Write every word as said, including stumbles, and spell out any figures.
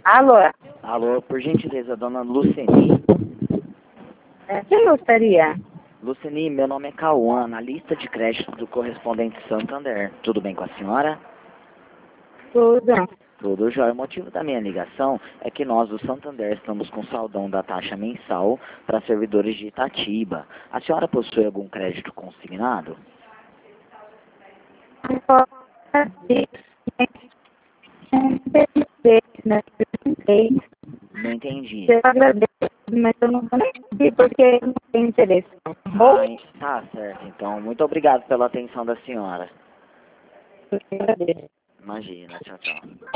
Alô? Alô, por gentileza, dona Luceni. É, quem gostaria? Luceni, meu nome é Cauã, na lista de crédito do correspondente Santander. Tudo bem com a senhora? Tudo. Tudo jóia. O motivo da minha ligação é que nós, do Santander, estamos com saldão da taxa mensal para servidores de Itatiba. A senhora possui algum crédito consignado? Não posso fazer, né? Não entendi. Eu agradeço, mas eu não vou nem pedir porque eu não tenho interesse. Tá bom? Ah, tá certo. Então, muito obrigado pela atenção da senhora. Eu agradeço. Imagina. Tchau, tchau.